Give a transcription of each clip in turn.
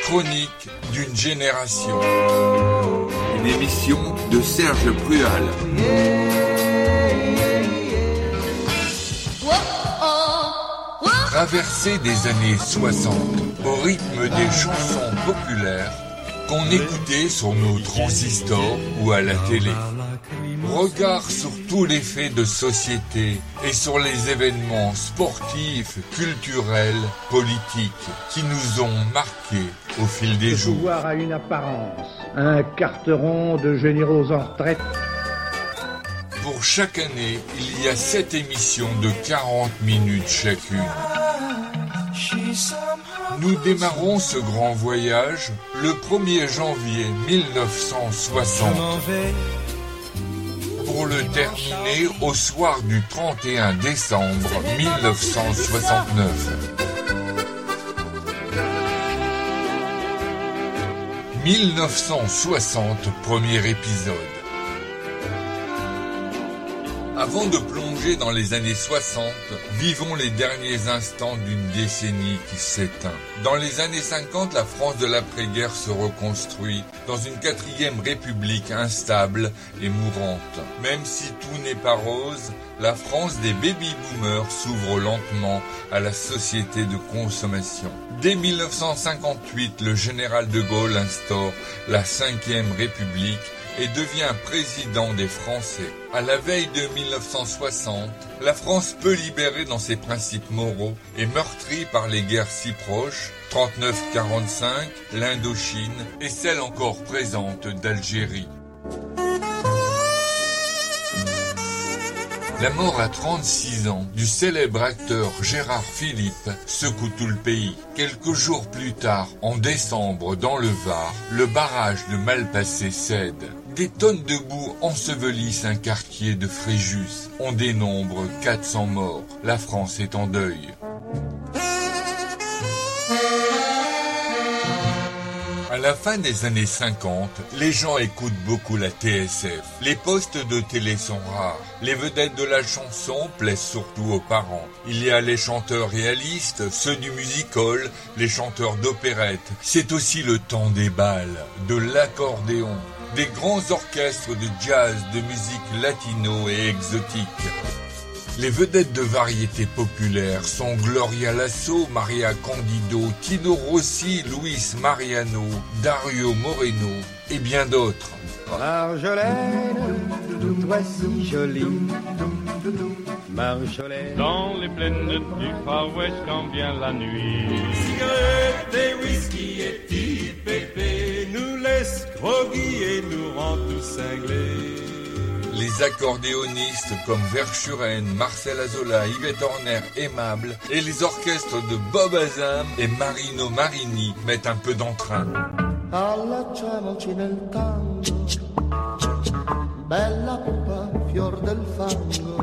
chronique d'une génération. Une émission de Serge Prual. Traversée des années 60, au rythme des chansons populaires qu'on écoutait sur nos transistors ou à la télé. Regard sur tous les faits de société et sur les événements sportifs, culturels, politiques qui nous ont marqués au fil des jours. Le pouvoir a une apparence, un carteron de généraux en retraite. Pour chaque année, il y a 7 émissions de 40 minutes chacune. Nous démarrons ce grand voyage le 1er janvier 1960 pour le terminer au soir du 31 décembre 1969. « 1960, premier épisode. Avant de plonger dans les années 60, vivons les derniers instants d'une décennie qui s'éteint. Dans les années 50, la France de l'après-guerre se reconstruit dans une 4e république instable et mourante. Même si tout n'est pas rose, la France des baby-boomers s'ouvre lentement à la société de consommation. Dès 1958, le général de Gaulle instaure la 5e République et devient président des Français. À la veille de 1960, la France peu libérée dans ses principes moraux et meurtrie par les guerres si proches, 39-45, l'Indochine et celle encore présente d'Algérie. La mort à 36 ans du célèbre acteur Gérard Philippe secoue tout le pays. Quelques jours plus tard, en décembre, dans le Var, le barrage de Malpasset cède. Des tonnes de boue ensevelissent un quartier de Fréjus. On dénombre 400 morts. La France est en deuil. À la fin des années 50, les gens écoutent beaucoup la TSF. Les postes de télé sont rares. Les vedettes de la chanson plaisent surtout aux parents. Il y a les chanteurs réalistes, ceux du music-hall, les chanteurs d'opérette. C'est aussi le temps des bals, de l'accordéon, des grands orchestres de jazz, de musique latino et exotique. Les vedettes de variété populaire sont Gloria Lasso, Maria Candido, Tino Rossi, Luis Mariano, Dario Moreno et bien d'autres. Marjolaine, toi si jolie, Marjolaine. Dans les plaines du Far West quand vient la nuit, cigarettes et whisky et petit pépé nous laissent groggy et nous rend tous cinglés. Les accordéonistes comme Verschuren, Marcel Azola, Yvette Horner, Aimable et les orchestres de Bob Azam et Marino Marini mettent un peu d'entrain. Allacciamoci nel tango, bella pupa, fior del fango.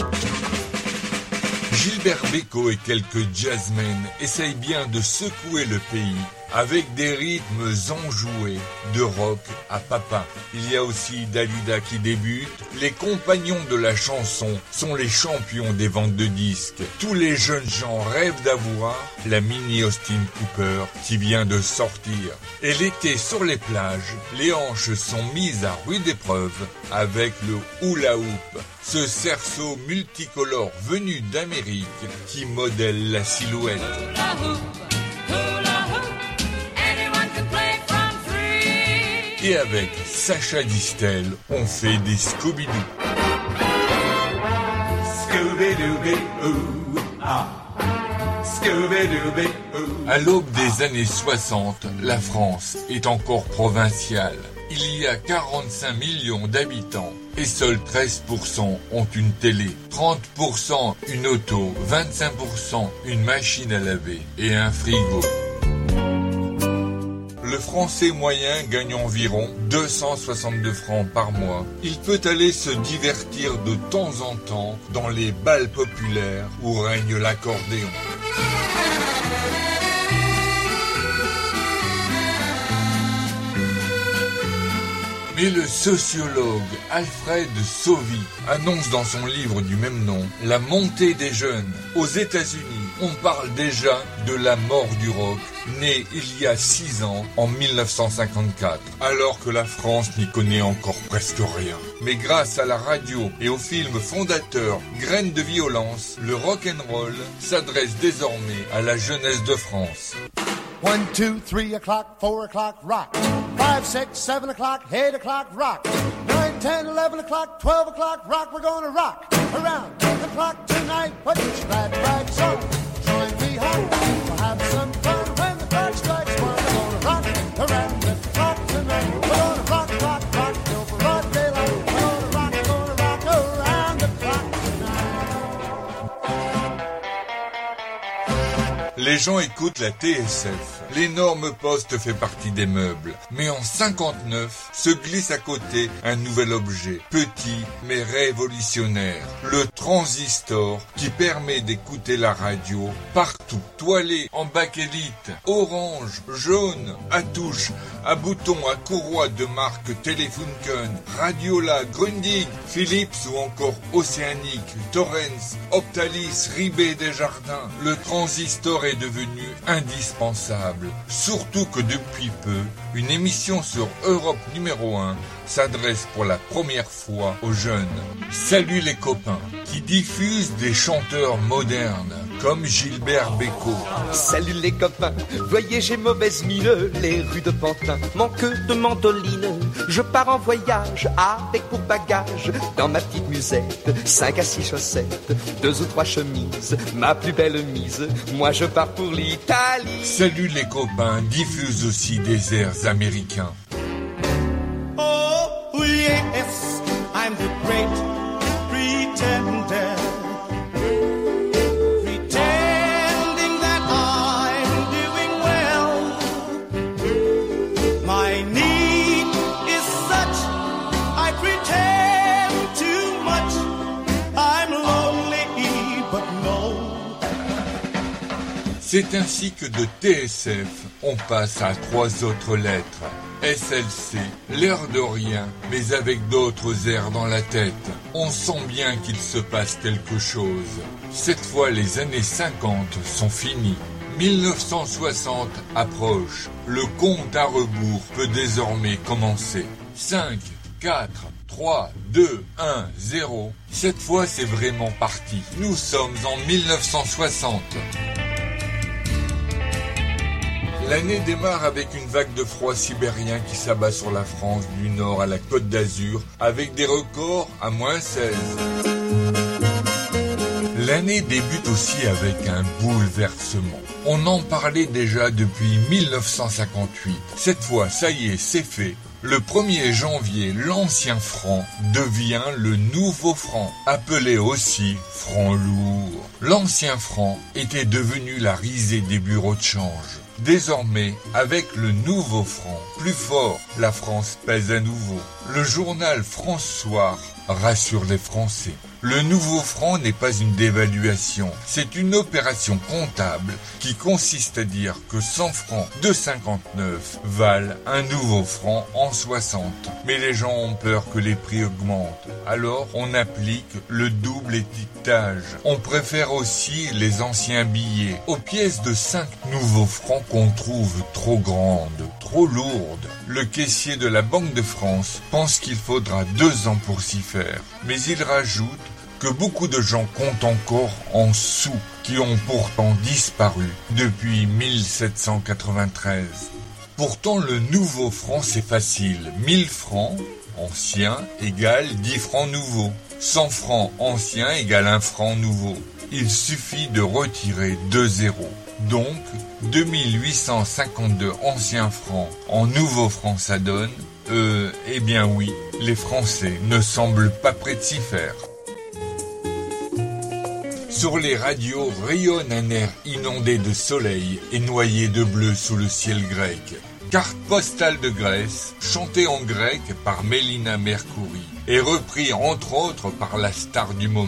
Gilbert Bécaud et quelques jazzmen essayent bien de secouer le pays avec des rythmes enjoués, de rock à papa. Il y a aussi Dalida qui débute. Les compagnons de la chanson sont les champions des ventes de disques. Tous les jeunes gens rêvent d'avoir la mini Austin Cooper qui vient de sortir. Et l'été sur les plages, les hanches sont mises à rude épreuve avec le hula hoop, ce cerceau multicolore venu d'Amérique qui modèle la silhouette. Et avec Sacha Distel, on fait des Scooby-Doo. Scooby-Dooby-Ooh, ah. Scooby-Dooby-Ooh. À l'aube des années 60, la France est encore provinciale. Il y a 45 millions d'habitants et seuls 13% ont une télé, 30% une auto, 25% une machine à laver et un frigo. Le Français moyen gagne environ 262 francs par mois. Il peut aller se divertir de temps en temps dans les bals populaires où règne l'accordéon. Mais le sociologue Alfred Sauvy annonce dans son livre du même nom la montée des jeunes. Aux États-Unis, on parle déjà de la mort du rock, né il y a 6 ans, en 1954, alors que la France n'y connaît encore presque rien. Mais grâce à la radio et au film fondateur Graines de violence, le rock'n'roll s'adresse désormais à la jeunesse de France. 1, 2, 3 o'clock, 4 o'clock, rock. 5, 6, 7 o'clock, 8 o'clock, rock. 9, 10, 11 o'clock, 12 o'clock, rock. We're gonna rock around the clock tonight. Put your glad rags on. Join me home. We'll have some fun when the clock strikes 1. We're gonna rock around the clock tonight. We're gonna rock, rock, rock till broad daylight. We're gonna rock around the clock tonight. Les gens écoutent la TSF. L'énorme poste fait partie des meubles. Mais en 59, se glisse à côté un nouvel objet, petit mais révolutionnaire. Le transistor qui permet d'écouter la radio partout. Toilé en bakélite, orange, jaune, à touche, à bouton, à courroie de marque Telefunken, Radiola, Grundig, Philips ou encore Océanique, Torrens, Optalis, Ribet Desjardins. Le transistor est devenu indispensable. Surtout que depuis peu, une émission sur Europe numéro 1 s'adresse pour la première fois aux jeunes. Salut les copains, qui diffuse des chanteurs modernes comme Gilbert Bécaud. Salut les copains, voyez j'ai mauvaise mine, les rues de Pantin manquent de mandoline. Je pars en voyage avec pour bagage, dans ma petite musette, 5 à 6 chaussettes, 2 ou 3 chemises, ma plus belle mise, moi je pars pour l'Italie. Salut les copains diffuse aussi des airs américains. Oh yes, I'm the great pretender. Pretending that I'm doing well. My need is such, I pretend too much. I'm lonely, but no. C'est ainsi que de TSF, on passe à 3 autres lettres. SLC, l'air de rien, mais avec d'autres airs dans la tête. On sent bien qu'il se passe quelque chose. Cette fois, les années 50 sont finies. 1960 approche. Le compte à rebours peut désormais commencer. 5, 4, 3, 2, 1, 0. Cette fois, c'est vraiment parti. Nous sommes en 1960. L'année démarre avec une vague de froid sibérien qui s'abat sur la France du Nord à la Côte d'Azur avec des records à -16. L'année débute aussi avec un bouleversement. On en parlait déjà depuis 1958. Cette fois, ça y est, c'est fait. Le 1er janvier, l'ancien franc devient le nouveau franc, appelé aussi franc lourd. L'ancien franc était devenu la risée des bureaux de change. Désormais, avec le nouveau franc, plus fort, la France pèse à nouveau. Le journal France Soir rassure les Français. Le nouveau franc n'est pas une dévaluation, c'est une opération comptable qui consiste à dire que 100 francs de 59 valent un nouveau franc en 60. Mais les gens ont peur que les prix augmentent, alors on applique le double étiquetage. On préfère aussi les anciens billets aux pièces de 5 nouveaux francs qu'on trouve trop grandes, trop lourdes. Le caissier de la Banque de France pense qu'il faudra 2 ans pour s'y faire, mais il rajoute que beaucoup de gens comptent encore en sous qui ont pourtant disparu depuis 1793. Pourtant, le nouveau franc, c'est facile. 1000 francs anciens égale 10 francs nouveaux. 100 francs anciens égale 1 franc nouveau. Il suffit de retirer 2 zéros. Donc, 2852 anciens francs en nouveaux francs, ça donne... eh bien oui, les Français ne semblent pas prêts de s'y faire. Sur les radios rayonne un air inondé de soleil et noyé de bleu sous le ciel grec. Carte postale de Grèce, chantée en grec par Mélina Mercouri, et repris entre autres par la star du moment,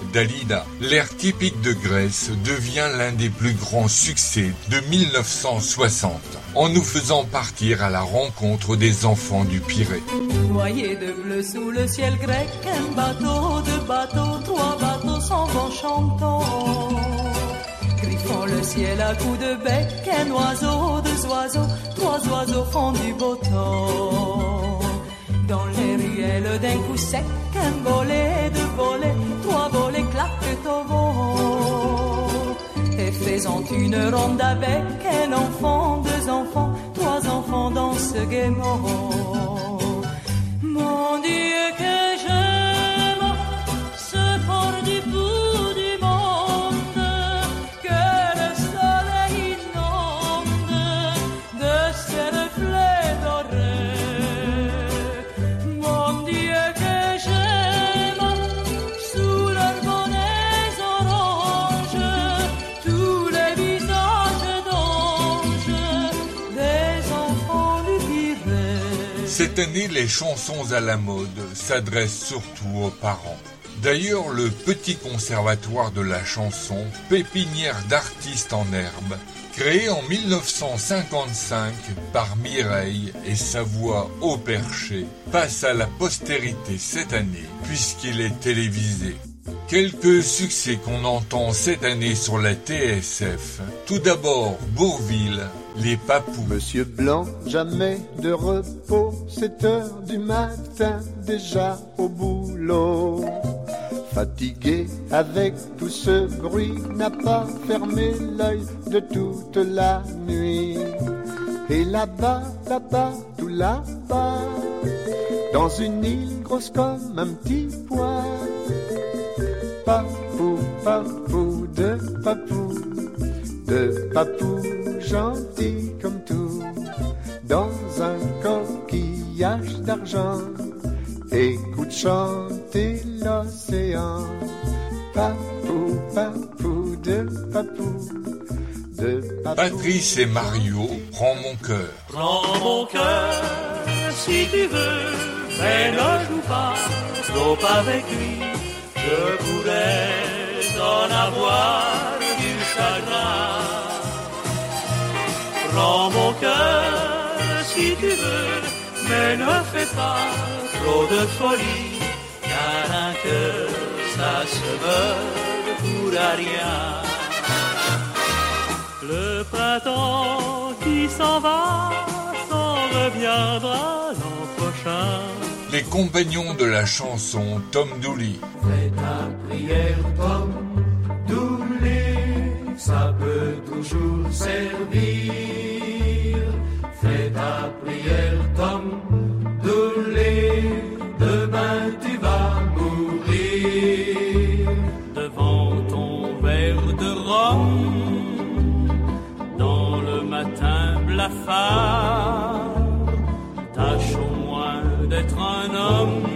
Dalida. L'air typique de Grèce devient l'un des plus grands succès de 1960, en nous faisant partir à la rencontre des enfants du Pirée. Noyé de bleu sous le ciel grec, un bateau, deux bateaux, trois bateaux s'en vont chantant. Griffant le ciel à coups de bec, un oiseau, deux oiseaux, trois oiseaux font du beau temps. Dans les ruelles d'un coup sec, un volet, deux volets, trois volets claquent au vent. Et faisant une ronde avec un enfant, deux enfants, trois enfants dansent gaiement. Mon Dieu que j'aime ce port du bout du monde, que le soleil inonde de ses reflets dorés. Mon Dieu que j'aime sous leurs bonnets oranges, tous les visages d'anges des enfants du Pirée. Cette année, les chansons à la mode s'adressent surtout aux parents. D'ailleurs, le Petit Conservatoire de la chanson, pépinière d'artistes en herbe, créé en 1955 par Mireille et sa voix haut perché, passe à la postérité cette année puisqu'il est télévisé. Quelques succès qu'on entend cette année sur la TSF. Tout d'abord, Bourvil, les Papous. Monsieur Blanc, jamais de repos, 7 heures du matin, déjà au boulot. Fatigué avec tout ce bruit, n'a pas fermé l'œil de toute la nuit. Et là-bas, là-bas, tout là-bas, dans une île grosse comme un petit pois. Papou, papou, de papou, gentil comme tout, dans un coquillage d'argent, écoute chanter l'océan. Papou, papou, de papou, de papou. Patrice et Mario, prends mon cœur. Prends mon cœur si tu veux, mais ne joue pas trop avec lui. Je pourrais en avoir du chagrin. Prends mon cœur si tu veux, mais ne fais pas trop de folie, car un cœur ça se meurt pour rien. Le printemps qui s'en va, s'en reviendra l'an prochain. Les compagnons de la chanson, Tom Dooley. Fais ta prière, Tom Dooley, ça peut toujours servir. Fais ta prière, Tom Dooley, demain tu vas mourir. Devant ton verre de rhum, dans le matin blafard, tâche au moins d'être un homme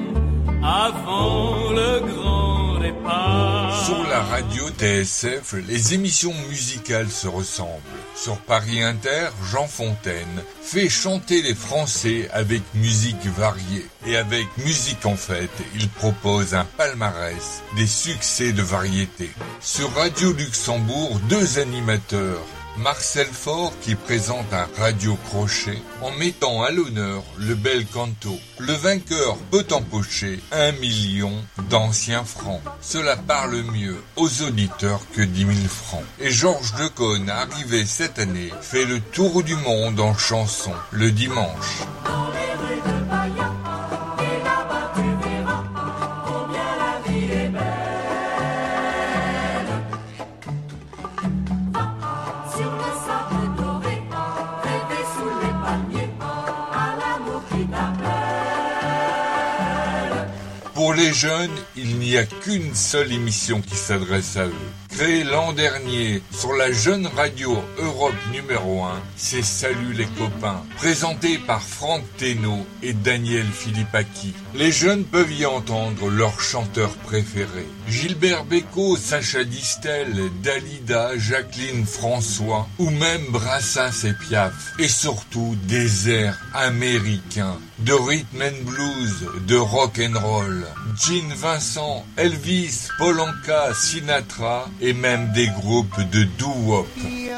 avant le grand départ. Sur la radio TSF, les émissions musicales se ressemblent. Sur Paris Inter, Jean Fontaine fait chanter les Français avec musique variée. Et avec Musique en Fête, il propose un palmarès des succès de variété. Sur Radio Luxembourg, 2 animateurs, Marcel Faure qui présente un radio crochet en mettant à l'honneur le bel canto. Le vainqueur peut empocher 1 million d'anciens francs. Cela parle mieux aux auditeurs que 10 000 francs. Et Georges Decaune, arrivé cette année, fait le tour du monde en chanson le dimanche. Pour les jeunes, il n'y a qu'une seule émission qui s'adresse à eux. Créé l'an dernier sur la jeune radio Europe numéro 1, c'est Salut les copains, présenté par Franck Thénault et Daniel Philippaki. Les jeunes peuvent y entendre leurs chanteurs préférés. Gilbert Bécaud, Sacha Distel, Dalida, Jacqueline François ou même Brassens et Piaf. Et surtout des airs américains, de rhythm and blues, de rock and roll. Gene Vincent, Elvis, Paul Anka, Sinatra et même des groupes de doo-wop.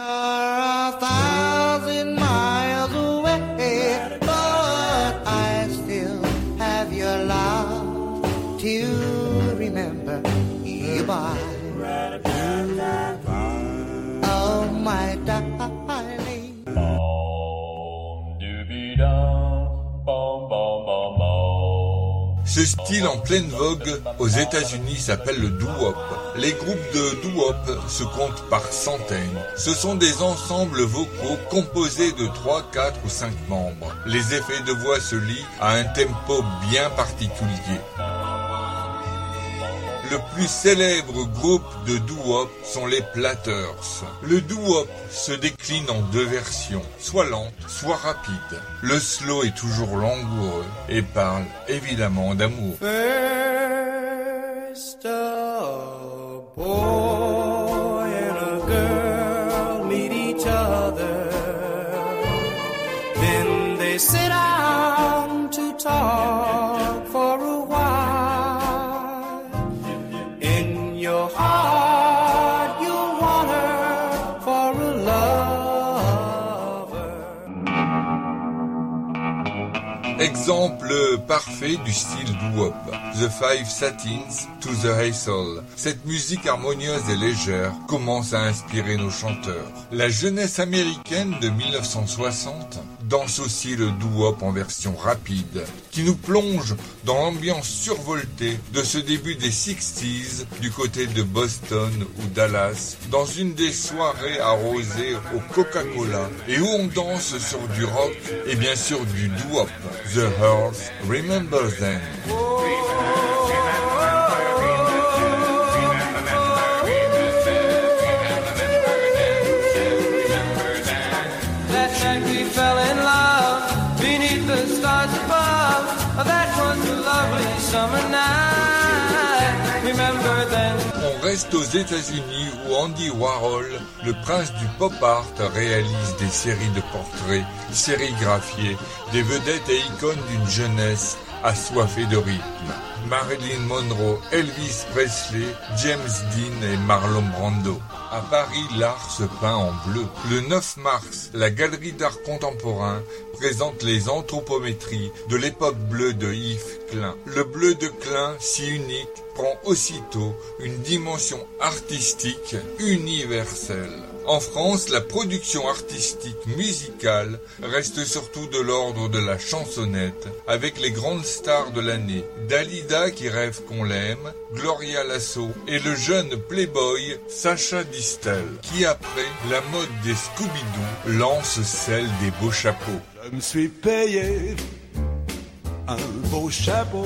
Ce style en pleine vogue aux États-Unis s'appelle le doo-wop. Les groupes de doo-wop se comptent par centaines. Ce sont des ensembles vocaux composés de 3, 4 ou 5 membres. Les effets de voix se lient à un tempo bien particulier. Le plus célèbre groupe de doo-wop sont les Platters. Le doo-wop se décline en 2 versions, soit lente, soit rapide. Le slow est toujours langoureux et parle évidemment d'amour. First a boy and a girl meet each other. Then they sit down to talk for a while. Your heart, you want her for a lover. Exemple parfait du style doo-wop. The Five Satins to the Hassle. Cette musique harmonieuse et légère commence à inspirer nos chanteurs. La jeunesse américaine de 1960 danse aussi le doo-wop en version rapide, qui nous plonge dans l'ambiance survoltée de ce début des 60s du côté de Boston ou Dallas, dans une des soirées arrosées au Coca-Cola et où on danse sur du rock et bien sûr du doo-wop. The Hearth remembers them. On reste aux États-Unis où Andy Warhol, le prince du pop art, réalise des séries de portraits sérigraphiés des vedettes et icônes d'une jeunesse assoiffée de rythme. Marilyn Monroe, Elvis Presley, James Dean et Marlon Brando. À Paris, l'art se peint en bleu. Le 9 mars, la Galerie d'art contemporain présente les anthropométries de l'époque bleue de Yves Klein. Le bleu de Klein, si unique, prend aussitôt une dimension artistique universelle. En France, la production artistique musicale reste surtout de l'ordre de la chansonnette, avec les grandes stars de l'année, Dalida qui rêve qu'on l'aime, Gloria Lasso et le jeune playboy Sacha Distel, qui après la mode des Scooby-Doo lance celle des beaux chapeaux. Je me suis payé un beau chapeau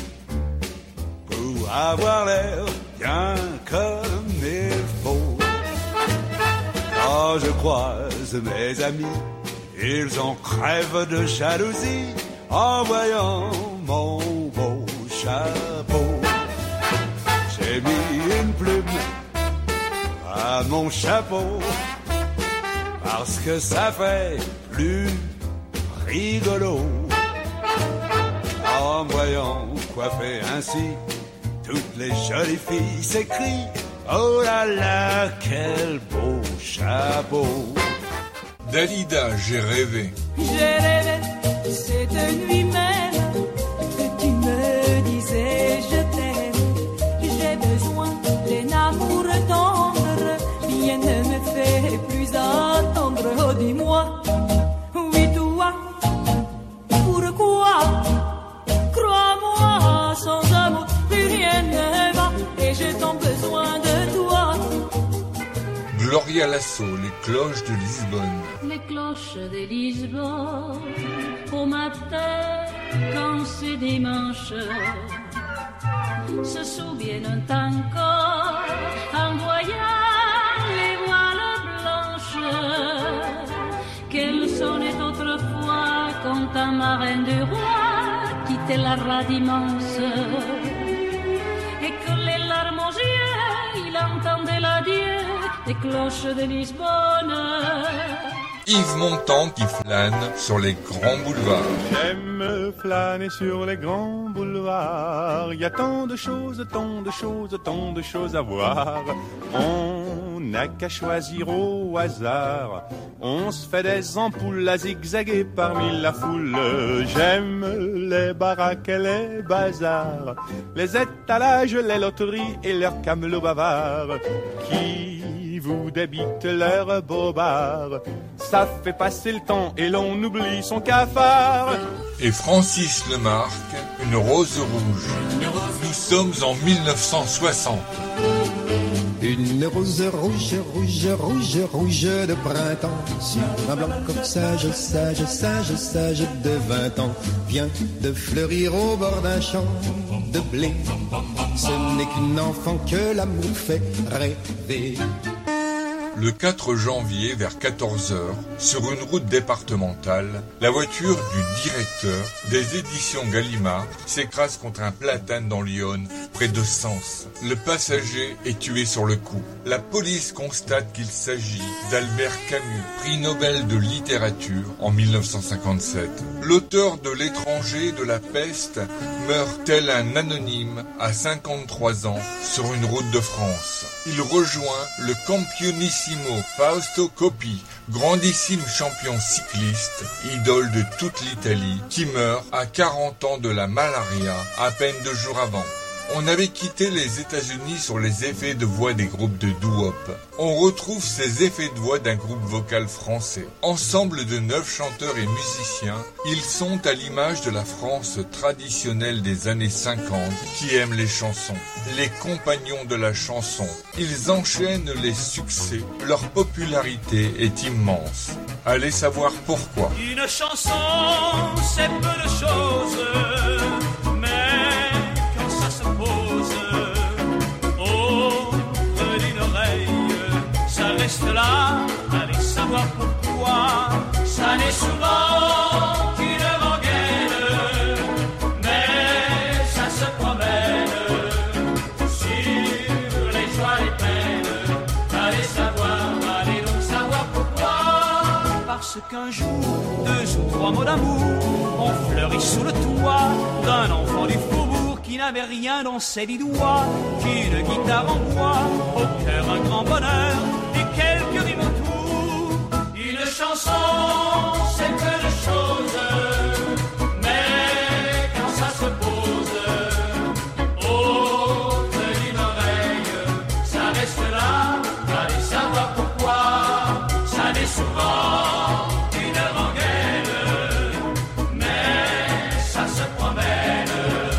pour avoir l'air bien comme il faut. Quand je croise mes amis, ils en crèvent de jalousie en voyant mon beau chapeau. J'ai mis une plume à mon chapeau parce que ça fait plus rigolo. En me voyant coiffé ainsi, toutes les jolies filles s'écrient: oh là là, quel beau chapeau. Dalida, j'ai rêvé. J'ai rêvé cette nuit même que tu me disais je t'aime. J'ai besoin d'un amour tendre, rien ne me fait plus attendre. Oh dis-moi, oui toi, pourquoi? Crois-moi, sans amour plus rien ne va et j'ai tant besoin de toi. Gloria Lasso, les cloches de Lisbonne. Les cloches de Lisbonne, au matin, quand c'est dimanche, se souviennent encore en voyant les voiles blanches qu'elle sonnait autrefois quand un marin de roi quittait la rade immense et que les larmes aux yeux il entendait l'adieu des cloches de Lisbonne. Yves Montand qui flâne sur les grands boulevards. J'aime flâner sur les grands boulevards. Il y a tant de choses, tant de choses, tant de choses à voir. On n'a qu'à choisir au hasard. On se fait des ampoules à zigzaguer parmi la foule. J'aime les baraques et les bazars, les étalages, les loteries et leurs camelots bavards qui vous débitent leurs bobards. Ça fait passer le temps et l'on oublie son cafard. Et Francis Lemarque, une rose rouge. Nous sommes en 1960. Une rose rouge, rouge, rouge, rouge de printemps. Sur un blanc comme sage, sage, sage, sage de 20 ans vient de fleurir au bord d'un champ de blé. Ce n'est qu'une enfant que l'amour fait rêver. Le 4 janvier, vers 14h, sur une route départementale, la voiture du directeur des éditions Gallimard s'écrase contre un platane dans l'Yonne, près de Sens. Le passager est tué sur le coup. La police constate qu'il s'agit d'Albert Camus, prix Nobel de littérature en 1957. L'auteur de L'étranger de la peste meurt tel un anonyme à 53 ans sur une route de France. Il rejoint le campionissimo Fausto Coppi, grandissime champion cycliste, idole de toute l'Italie, qui meurt à 40 ans de la malaria à peine 2 jours avant. On avait quitté les États-Unis sur les effets de voix des groupes de doo-wop. On retrouve ces effets de voix d'un groupe vocal français. Ensemble de 9 chanteurs et musiciens, ils sont à l'image de la France traditionnelle des années 50 qui aime les chansons. Les compagnons de la chanson. Ils enchaînent les succès. Leur popularité est immense. Allez savoir pourquoi. Une chanson, c'est peu de choses. Reste là, allez savoir pourquoi. Ça n'est souvent qu'une rengaine, mais ça se promène sur les joies, les peines. Allez donc savoir pourquoi. Parce qu'un jour, 2 ou 3 mots d'amour ont fleuri sous le toit d'un enfant du faubourg qui n'avait rien dans ses 10 doigts qu'une guitare en bois, au cœur un grand bonheur. Quelques rimes autour, une chanson, c'est peu de choses, mais quand ça se pose, au-delà d'une oreille, ça reste là, allez savoir pourquoi, ça n'est souvent une rengaine, mais ça se promène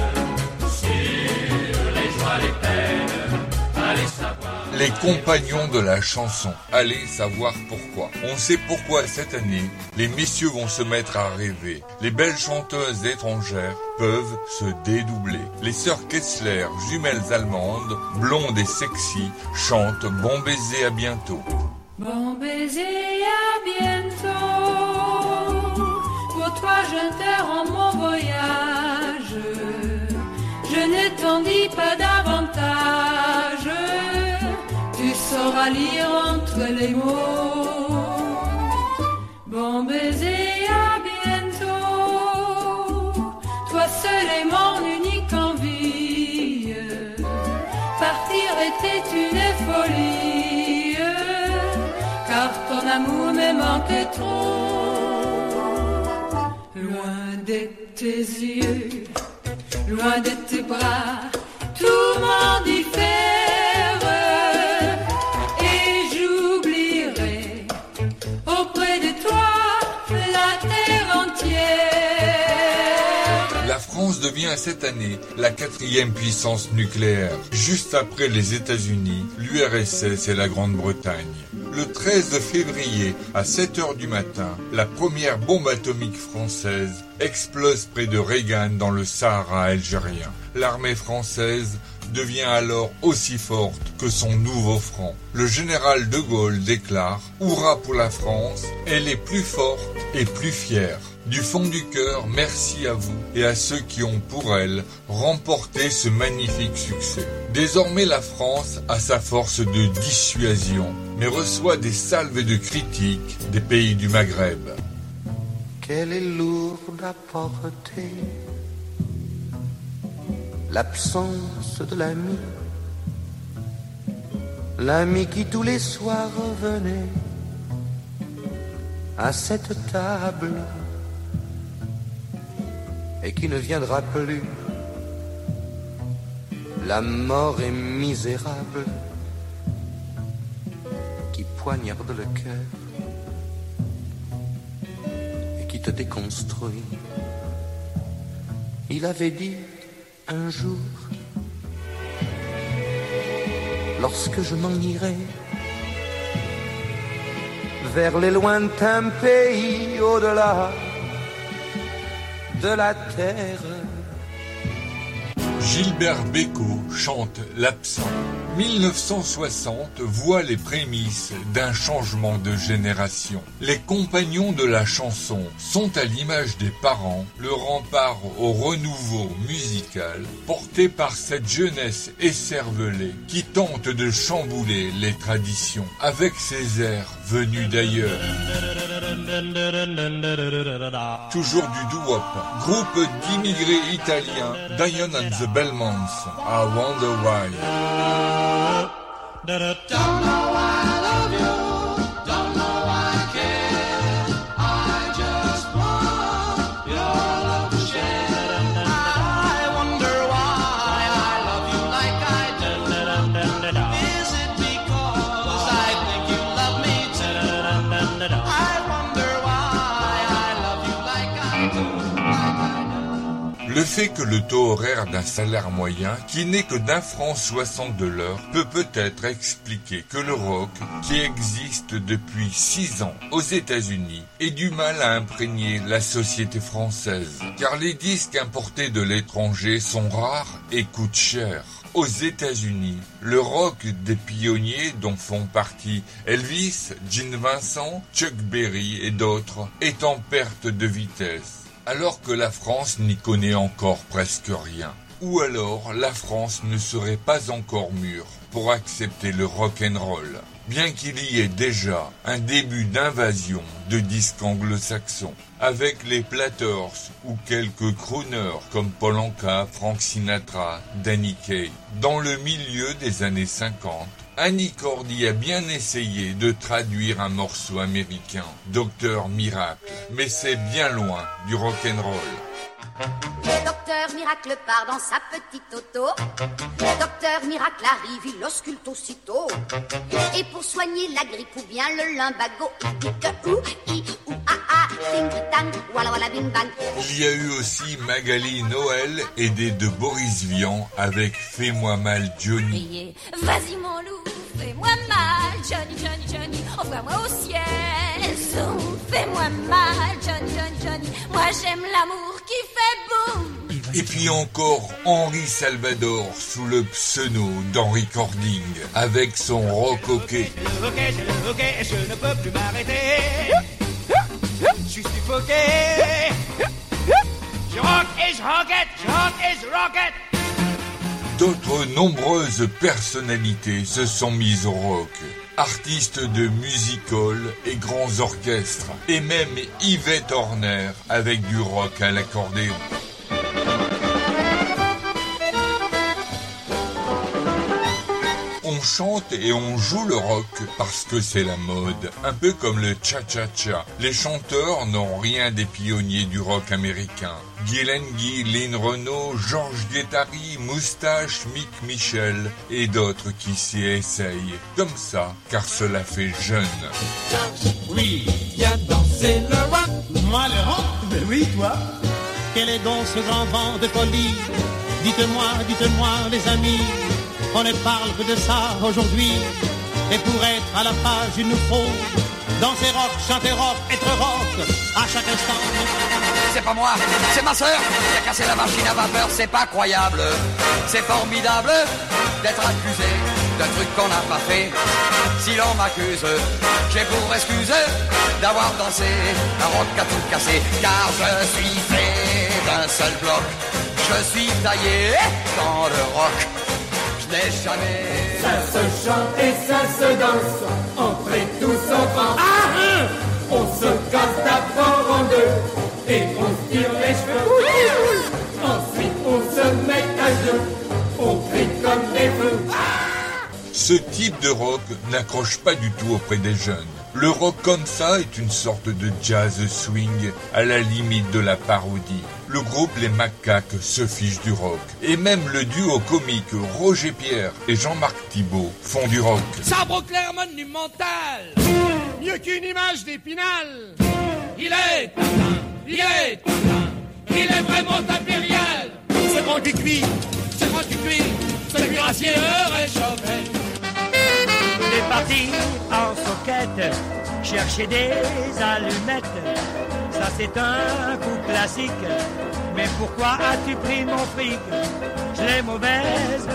sur les joies, les peines, allez savoir. Les compagnons de la chanson, allez savoir pourquoi. On sait pourquoi cette année, les messieurs vont se mettre à rêver. Les belles chanteuses étrangères peuvent se dédoubler. Les sœurs Kessler, jumelles allemandes, blondes et sexy, chantent Bon baiser à bientôt. Bon baiser à bientôt. Pour toi j'interromps mon voyage. Je ne t'en dis pas davantage. Tu sauras lire entre les mots. Bon baiser à bientôt. Toi seul est mon unique envie. Partir était une folie. Car ton amour me manque trop. Loin de tes yeux, loin de tes bras, tout m'en diffère. La France devient cette année la 4e puissance nucléaire, juste après les États-Unis, l'URSS et la Grande-Bretagne. Le 13 février, à 7h du matin, la première bombe atomique française explose près de Regan dans le Sahara algérien. L'armée française devient alors aussi forte que son nouveau franc. Le général de Gaulle déclare « Hurrah pour la France, elle est plus forte et plus fière ». Du fond du cœur, merci à vous et à ceux qui ont pour elle remporté ce magnifique succès. Désormais, la France a sa force de dissuasion, mais reçoit des salves de critiques des pays du Maghreb. Qu'elle est lourde à porter, l'absence de l'ami, l'ami qui tous les soirs venait à cette table et qui ne viendra plus. La mort est misérable qui poignarde le cœur et qui te déconstruit. Il avait dit un jour, lorsque je m'en irai vers les lointains pays au-delà de la terre. Gilbert Bécaud chante l'absent. 1960 voit les prémices d'un changement de génération. Les compagnons de la chanson sont à l'image des parents, le rempart au renouveau musical porté par cette jeunesse écervelée qui tente de chambouler les traditions avec ses airs venus d'ailleurs. Toujours du doo-wop, groupe d'immigrés italiens, Diane and the Belmonts, I Wonder Why. Don't know why I love you, don't know why I care, I just want your love to share. I wonder why I love you like I do. Is it because I think you love me too? I wonder why I love you like I do. Le fait que le taux horaire d'un salaire moyen, qui n'est que d'1,60 € de l'heure, peut peut-être expliquer que le rock, qui existe depuis 6 ans aux États-Unis, ait du mal à imprégner la société française, car les disques importés de l'étranger sont rares et coûtent cher. Aux États-Unis, le rock des pionniers dont font partie Elvis, Gene Vincent, Chuck Berry et d'autres est en perte de vitesse. Alors que la France n'y connaît encore presque rien. Ou alors la France ne serait pas encore mûre pour accepter le rock'n'roll, bien qu'il y ait déjà un début d'invasion de disques anglo-saxons, avec les Platters ou quelques crooners comme Paul Anka, Frank Sinatra, Danny Kaye. Dans le milieu des années 50, Annie Cordy a bien essayé de traduire un morceau américain, Docteur Miracle, mais c'est bien loin du rock'n'roll. Le docteur Miracle part dans sa petite auto. Le docteur Miracle arrive, il ausculte aussitôt. Et pour soigner la grippe ou bien le lumbago, il dit que ou, i, ou, a, ding, dang, walla, walla, bing, bang. Il y a eu aussi Magali Noël, aidée de Boris Vian avec Fais-moi mal Johnny. Vas-y mon loup, fais-moi mal, Johnny, Johnny, Johnny, envoie-moi au ciel. Zoom, fais-moi mal, Johnny, Johnny, Johnny, moi j'aime l'amour qui fait boum. Et puis encore Henri Salvador sous le pseudo d'Henri Cording avec son rock hockey. J'ai le hockey, je ne peux plus m'arrêter. Je suis suffoqué. Je rock et je rocket, je rock et je rocket. D'autres nombreuses personnalités se sont mises au rock. Artistes de music-hall et grands orchestres. Et même Yvette Horner avec du rock à l'accordéon. On chante et on joue le rock parce que c'est la mode, un peu comme le cha-cha-cha. Les chanteurs n'ont rien des pionniers du rock américain. Gillen Guy, Lynn Renaud, Georges Guettari, Moustache, Mick Michel et d'autres qui s'y essayent. Comme ça, car cela fait jeune. Oui, viens danser le rock. Moi le rock? Ben oui, toi. Quel est donc ce grand vent de folie? Dites-moi les amis. On ne parle que de ça aujourd'hui. Et pour être à la page, il nous faut Danser rock, chanter rock, être rock, à chaque instant. C'est pas moi, c'est ma sœur qui a cassé la machine à vapeur, c'est pas croyable. C'est formidable d'être accusé d'un truc qu'on n'a pas fait. Si l'on m'accuse, j'ai pour excuse d'avoir dansé un rock à tout casser. Car je suis fait d'un seul bloc, je suis taillé dans le rock. Je n'ai jamais... Ça se chante et ça se danse, entrez tous en France. On se casse d'abord en deux et on se tire les cheveux. Ensuite on se met à genoux, on crie comme des feux. Ce type de rock n'accroche pas du tout auprès des jeunes. Le rock comme ça est une sorte de jazz swing à la limite de la parodie. Le groupe Les Macaques se fiche du rock. Et même le duo comique Roger Pierre et Jean-Marc Thibault font du rock. Sabre clair monumental, mieux qu'une image d'Épinal. Il est vraiment impérial. Ce grand du cuir, ce cuirassier réchauffé. Il est parti en soquette, chercher des allumettes. Ça c'est un coup classique, mais pourquoi as-tu pris mon fric? Je l'ai mauvaise.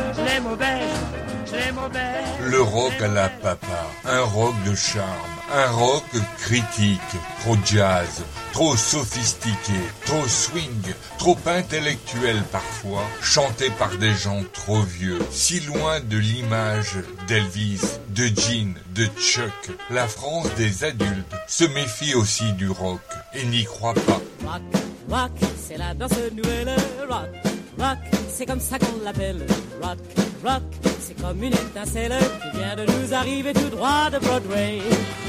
Le rock à la papa, un rock de charme, un rock critique, trop jazz, trop sophistiqué, trop swing, trop intellectuel parfois, chanté par des gens trop vieux, si loin de l'image d'Elvis, de Gene, de Chuck. La France des adultes se méfie aussi du rock et n'y croit pas. Rock, rock, c'est la danse nouvelle. Rock, rock, c'est comme ça qu'on l'appelle. Rock, rock, c'est comme une étincelle qui vient de nous arriver tout droit de Broadway.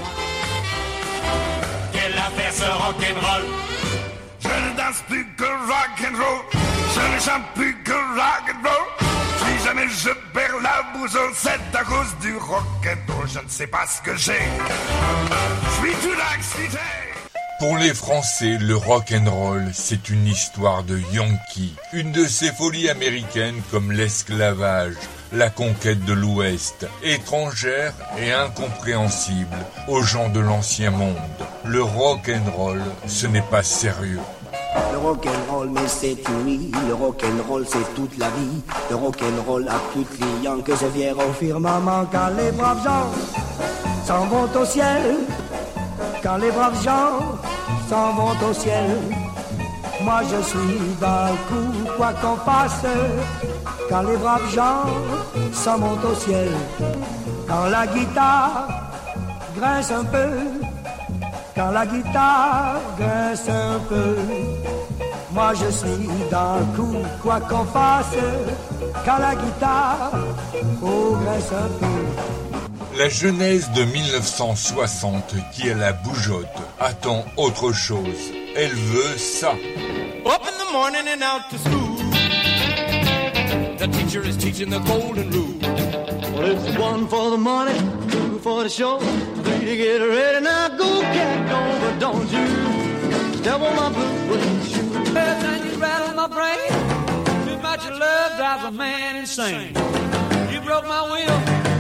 Quelle affaire ce rock'n'roll? Je ne danse plus que rock'n'roll, je ne chante plus que rock'n'roll. Si jamais je perds la boussole, c'est à cause du rock'n'roll. Je ne sais pas ce que j'ai, je suis tout excité. Pour les Français, le rock'n'roll, c'est une histoire de Yankee, une de ces folies américaines comme l'esclavage, la conquête de l'Ouest, étrangère et incompréhensible aux gens de l'ancien monde. Le rock'n'roll, ce n'est pas sérieux. Le rock'n'roll, mais c'est une vie. Le rock'n'roll, c'est toute la vie. Le rock'n'roll a tout client que je viens au firmament quand les braves gens s'en vont au ciel. Quand les braves gens s'en vont au ciel, moi je suis dans le coup, quoi qu'on fasse. Quand les braves gens s'en vont au ciel, quand la guitare grince un peu, quand la guitare grince un peu, moi je suis dans le coup, quoi qu'on fasse. Quand la guitare grince un peu. La jeunesse de 1960 qui est la bougeotte attend autre chose. Elle veut ça. Up in the morning and out to school. The teacher is teaching the golden rule. Well, it's one for the money, two for the show, three to get ready. Now go, cat, go, but don't you step on my blue shoe. And you rattle my brain. Too much love drives a man insane. You broke my will.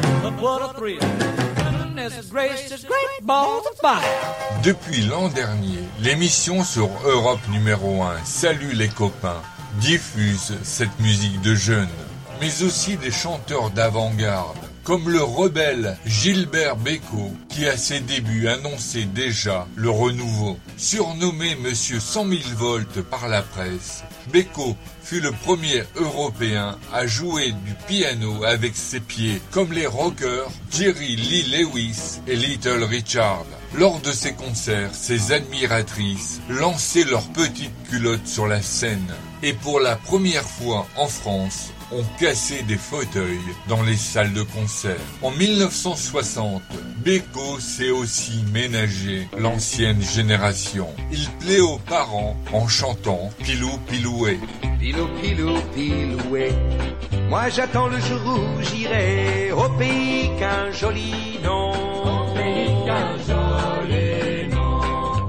Depuis l'an dernier, l'émission sur Europe numéro 1, Salut les copains, diffuse cette musique de jeunes, mais aussi des chanteurs d'avant-garde, comme le rebelle Gilbert Bécaud, qui à ses débuts annonçait déjà le renouveau. Surnommé Monsieur 100 000 volts par la presse, Bécaud fut le premier Européen à jouer du piano avec ses pieds, comme les rockers Jerry Lee Lewis et Little Richard. Lors de ses concerts, ses admiratrices lançaient leurs petites culottes sur la scène. Et pour la première fois en France, on cassait des fauteuils dans les salles de concert. En 1960, Bécaud s'est aussi ménagé l'ancienne génération. Il plaît aux parents en chantant Pilou Piloué. Pilou Pilou Piloué, moi j'attends le jour où j'irai au pays qu'un joli nom. Au pays qu'un joli nom.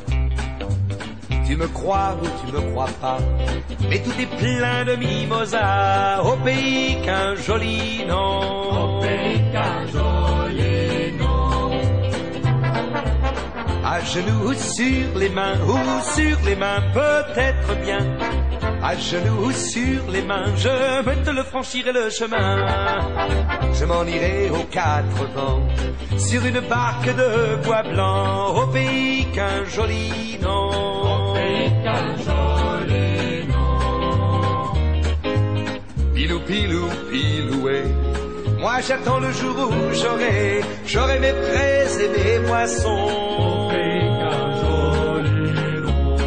Tu me crois ou tu me crois pas, mais tout est plein de mimosas. Au pays qu'un joli nom. Au pays qu'un joli nom. À genoux ou sur les mains, peut-être bien. À genoux ou sur les mains, je me te le franchirai le chemin. Je m'en irai aux quatre vents, sur une barque de bois blanc, au pays qu'un joli nom. Au pays qu'un joli nom. Pilou, pilou, piloué. Moi j'attends le jour où j'aurai mes prés et mes poissons. Au pays qu'un joli nom.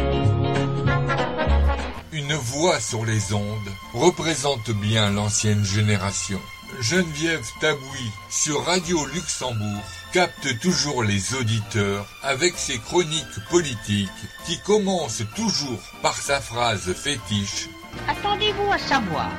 Une voix sur les ondes représente bien l'ancienne génération. Geneviève Tabouy sur Radio Luxembourg capte toujours les auditeurs avec ses chroniques politiques qui commencent toujours par sa phrase fétiche. Attendez-vous à savoir.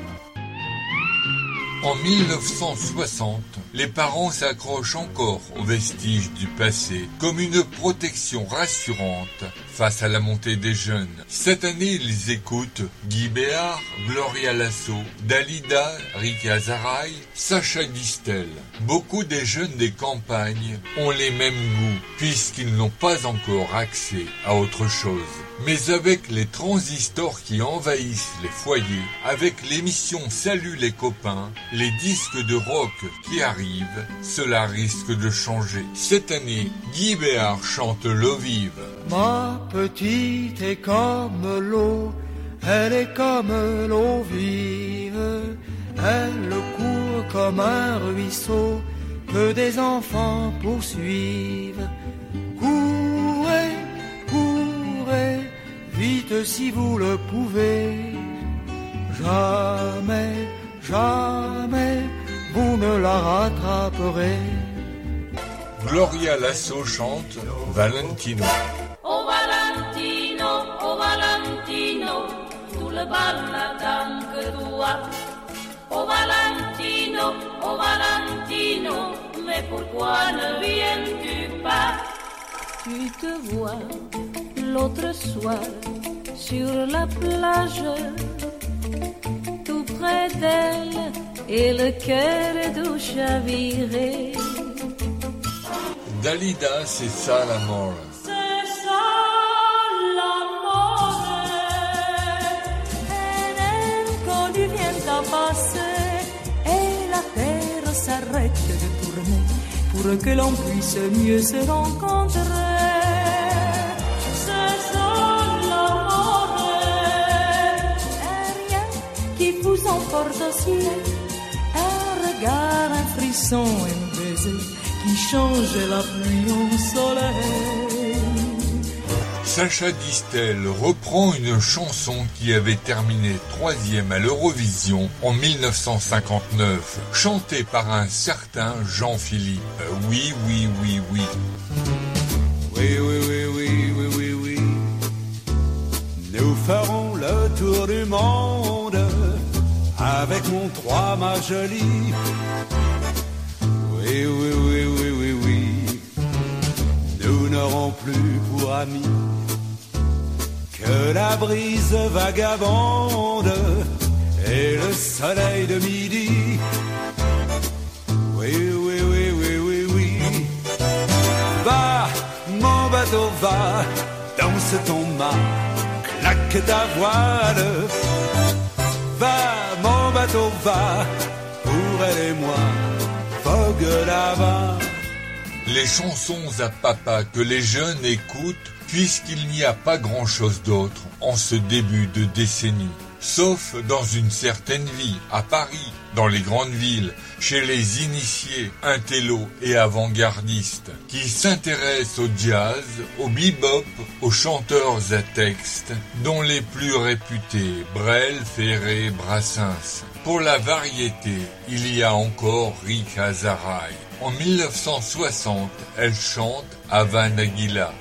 En 1960, les parents s'accrochent encore aux vestiges du passé comme une protection rassurante face à la montée des jeunes. Cette année, ils écoutent Guy Béard, Gloria Lasso, Dalida, Rika Zaraï, Sacha Distel. Beaucoup des jeunes des campagnes ont les mêmes goûts puisqu'ils n'ont pas encore accès à autre chose. Mais avec les transistors qui envahissent les foyers, avec l'émission Salut les copains, les disques de rock qui arrivent, cela risque de changer. Cette année, Guy Béard chante L'eau vive. Ma petite est comme l'eau, elle est comme l'eau vive, elle court comme un ruisseau que des enfants poursuivent. Courez, courez, vite si vous le pouvez. Jamais, jamais, vous ne la rattraperez. Gloria Lasso chante Valentino. Oh Valentino, tout le bal n'attend que toi. Oh Valentino, mais pourquoi ne viens-tu pas? Tu te vois l'autre soir sur la plage, tout près d'elle, et le cœur est doux chaviré. Dalida, c'est ça l'amour. C'est ça l'amour. Un inconnu vient d'en passer et la terre s'arrête de tourner pour que l'on puisse mieux se rencontrer. C'est ça l'amour. Un rien qui vous emporte au ciel, un regard, un frisson, un baiser qui change la pluie au soleil. Sacha Distel reprend une chanson qui avait terminé 3e à l'Eurovision en 1959, chantée par un certain Jean-Philippe. Oui, oui, oui, oui. Oui, oui, oui, oui, oui, oui, oui. Nous ferons le tour du monde avec mon 3, ma jolie. Oui, oui, oui, oui, oui, oui. Nous n'aurons plus pour amis que la brise vagabonde et le soleil de midi. Oui, oui, oui, oui, oui, oui. Va, mon bateau, va, danse ton mât, claque ta voile. Va, mon bateau, va, pour elle et moi, vogue là-bas. Les chansons à papa que les jeunes écoutent puisqu'il n'y a pas grand-chose d'autre en ce début de décennie. Sauf dans une certaine vie, à Paris, dans les grandes villes, chez les initiés, intellos et avant-gardistes, qui s'intéressent au jazz, au bebop, aux chanteurs à texte, dont les plus réputés, Brel, Ferré, Brassens. Pour la variété, il y a encore Rika Zaraï. En 1960, elle chante Hava Nagila.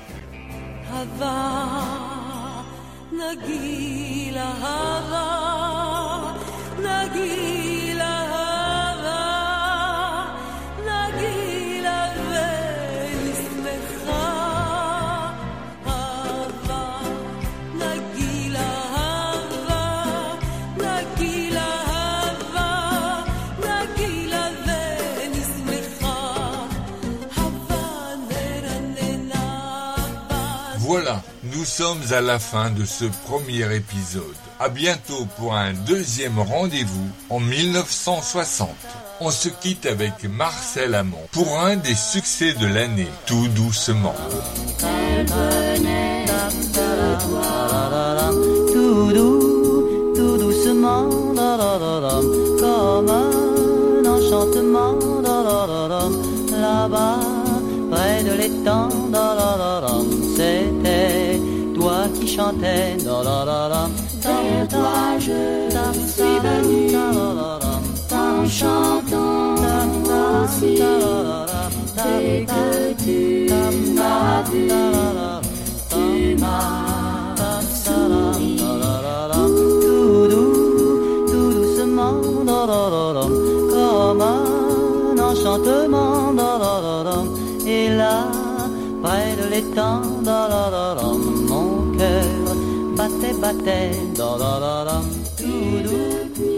Hava Nagila, Hava Nagila, Hava Nagila, Venismecha. Hava Nagila, Hava Nagila, Hava Nagila, Venismecha. Hava Nera Nena, Voilà, nous sommes à la fin de ce premier épisode. À bientôt pour un deuxième rendez-vous en 1960. On se quitte avec Marcel Amont pour un des succès de l'année, Tout doucement. Elle venait de toi, tout doucement, comme un enchantement, là-bas, près de l'étang, c'était toi qui chantais, vers toi je suis venu, en chantant aussi, dès que tu m'as vu, tu m'as souri. Tout doucement, comme un enchantement, et là, près de l'étang, mon cœur battait, tout doux.